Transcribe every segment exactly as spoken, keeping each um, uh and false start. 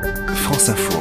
France Info.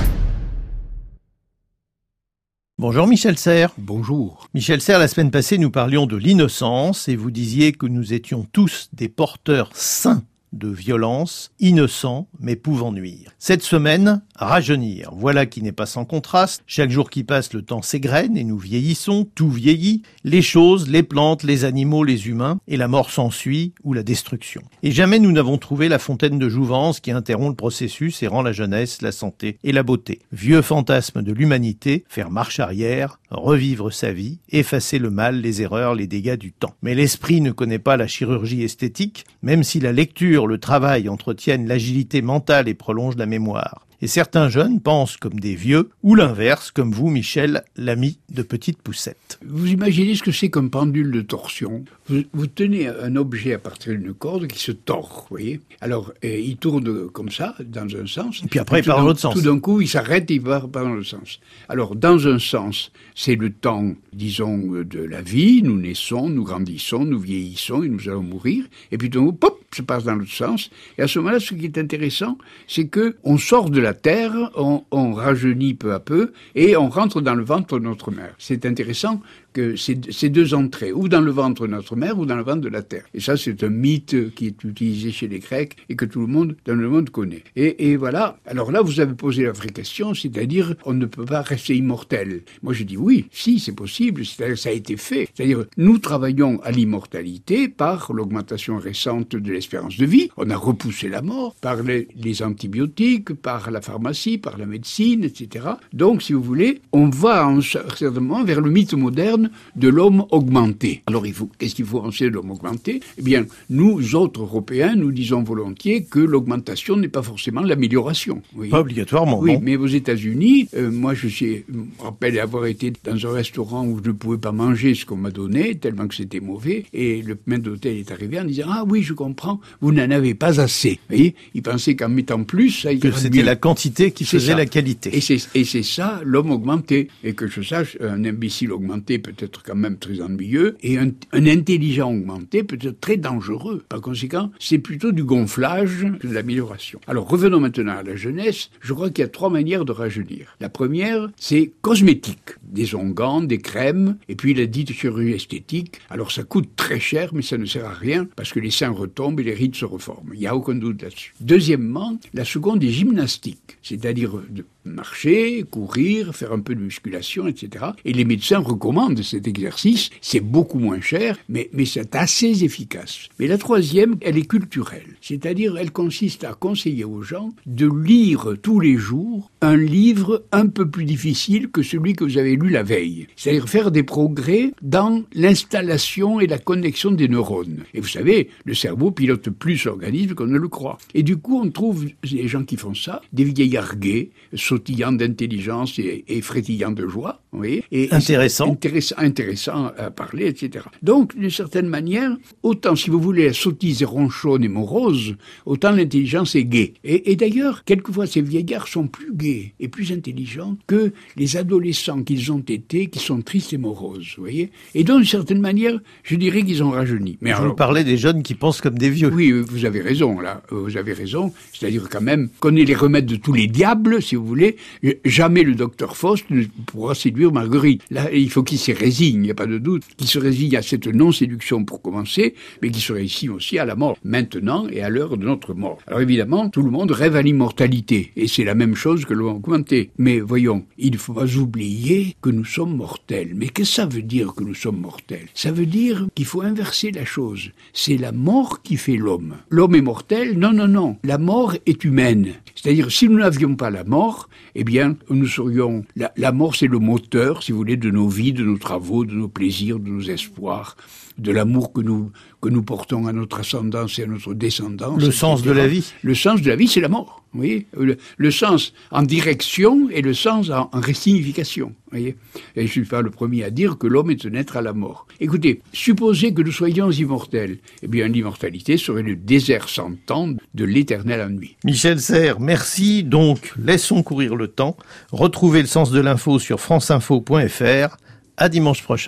Bonjour Michel Serres. Bonjour. Michel Serres, la semaine passée, nous parlions de l'innocence et vous disiez que nous étions tous des porteurs sains de violence, innocents mais pouvant nuire. Cette semaine, rajeunir. Voilà qui n'est pas sans contraste. Chaque jour qui passe, le temps s'égrène et nous vieillissons, tout vieillit. Les choses, les plantes, les animaux, les humains, et la mort s'ensuit ou la destruction. Et jamais nous n'avons trouvé la fontaine de jouvence qui interrompt le processus et rend la jeunesse, la santé et la beauté. Vieux fantasme de l'humanité, faire marche arrière, revivre sa vie, effacer le mal, les erreurs, les dégâts du temps. Mais l'esprit ne connaît pas la chirurgie esthétique, même si la lecture, le travail entretiennent l'agilité mentale et prolongent la mémoire. Et certains jeunes pensent comme des vieux, ou l'inverse, comme vous, Michel, l'ami de Petite Poucette. Vous imaginez ce que c'est qu'un pendule de torsion ? vous, vous tenez un objet à partir d'une corde qui se tord, vous voyez ? Alors, euh, il tourne comme ça, dans un sens. Et puis après, il part dans l'autre sens. Tout d'un coup, il s'arrête et il va dans l'autre sens. Alors, dans un sens, c'est le temps, disons, de la vie. Nous naissons, nous grandissons, nous vieillissons et nous allons mourir. Et puis, tout d'un coup, pop, ça passe dans l'autre sens. Et à ce moment-là, ce qui est intéressant, c'est que on sort de la terre, on, on rajeunit peu à peu, et on rentre dans le ventre de notre mère. C'est intéressant que ces, ces deux entrées, ou dans le ventre de notre mère, ou dans le ventre de la terre. Et ça, c'est un mythe qui est utilisé chez les Grecs, et que tout le monde, dans le monde, connaît. Et, et voilà. Alors là, vous avez posé la vraie question, c'est-à-dire, on ne peut pas rester immortel. Moi, je dis oui, si, c'est possible, c'est-à-dire, ça a été fait. C'est-à-dire, nous travaillons à l'immortalité par l'augmentation récente de l'espérance de vie. On a repoussé la mort par les, les antibiotiques, par la pharmacie, par la médecine, et cetera. Donc, si vous voulez, on va en certain moment vers le mythe moderne de l'homme augmenté. Alors, il faut, qu'est-ce qu'il faut penser de l'homme augmenté ? Eh bien, nous, autres Européens, nous disons volontiers que l'augmentation n'est pas forcément l'amélioration. Pas obligatoirement, Oui, non. mais aux États-Unis, euh, moi, je sais, je me rappelle avoir été dans un restaurant où je ne pouvais pas manger ce qu'on m'a donné, tellement que c'était mauvais, et le maître d'hôtel est arrivé en disant « Ah oui, je comprends, vous n'en avez pas assez. » Vous voyez, il pensait qu'en mettant plus, ça irait que c'était mieux. la quantité qui C'est faisait ça. la qualité. Et c'est, et c'est ça, l'homme augmenté. Et que je sache, un imbécile augmenté peut être quand même très ennuyeux, et un, un intelligent augmenté peut être très dangereux. Par conséquent, c'est plutôt du gonflage que de l'amélioration. Alors, revenons maintenant à la jeunesse. Je crois qu'il y a trois manières de rajeunir. La première, c'est cosmétique. Des onguents, des crèmes, et puis la dite chirurgie esthétique. Alors, ça coûte très cher, mais ça ne sert à rien, parce que les seins retombent et les rides se reforment. Il n'y a aucun doute là-dessus. Deuxièmement, la seconde est gymnastique, c'est-à-dire de marcher, courir, faire un peu de musculation, et cetera. Et les médecins recommandent cet exercice. C'est beaucoup moins cher, mais, mais c'est assez efficace. Mais la troisième, elle est culturelle. C'est-à-dire, elle consiste à conseiller aux gens de lire tous les jours un livre un peu plus difficile que celui que vous avez lu la veille. C'est-à-dire faire des progrès dans l'installation et la connexion des neurones. Et vous savez, le cerveau pilote plus l'organisme qu'on ne le croit. Et du coup, on trouve les gens qui font ça, des vieillards gais, sautillant d'intelligence et, et frétillant de joie, vous voyez, et intéressant. intéressant, intéressant à parler, et cetera. Donc, d'une certaine manière, autant si vous voulez la sottise est ronchonne et morose, autant l'intelligence est gaie. Et, et d'ailleurs, quelquefois, ces vieillards sont plus gais et plus intelligents que les adolescents qu'ils ont été, qui sont tristes et moroses, vous voyez. Et donc, d'une certaine manière, je dirais qu'ils ont rajeuni. Mais Je alors, vous parlais des jeunes qui pensent comme des vieux. oui, vous avez raison, là. Vous avez raison. C'est-à-dire, quand même, qu'on ait les remèdes de tous les diables, si vous voulez. Jamais le docteur Faust ne pourra séduire Marguerite. Là, il faut qu'il se résigne, il n'y a pas de doute. Qu'il se résigne à cette non-séduction pour commencer, mais qu'il se résigne aussi à la mort, maintenant et à l'heure de notre mort. Alors évidemment, tout le monde rêve à l'immortalité. Et c'est la même chose que l'homme augmenté. Mais voyons, il ne faut pas oublier que nous sommes mortels. Mais qu'est-ce que ça veut dire que nous sommes mortels ? Ça veut dire qu'il faut inverser la chose. C'est la mort qui fait l'homme. L'homme est mortel ? Non, non, non. La mort est humaine. C'est-à-dire, si nous n'avions pas la mort, eh bien, nous serions... La, la mort, c'est le moteur, si vous voulez, de nos vies, de nos travaux, de nos plaisirs, de nos espoirs, de l'amour que nous, que nous portons à notre ascendance et à notre descendance. Le sens de la vie. Le sens de la vie, c'est la mort. Vous voyez, le, le sens en direction et le sens en, en signification. Vous voyez, et je ne suis pas le premier à dire que l'homme est un être à la mort. Écoutez, supposez que nous soyons immortels. Eh bien, l'immortalité serait le désert sans temps de l'éternel ennui. Michel Serres, merci. Donc, laissons courir le temps. Retrouvez le sens de l'info sur franceinfo point f r. À dimanche prochain.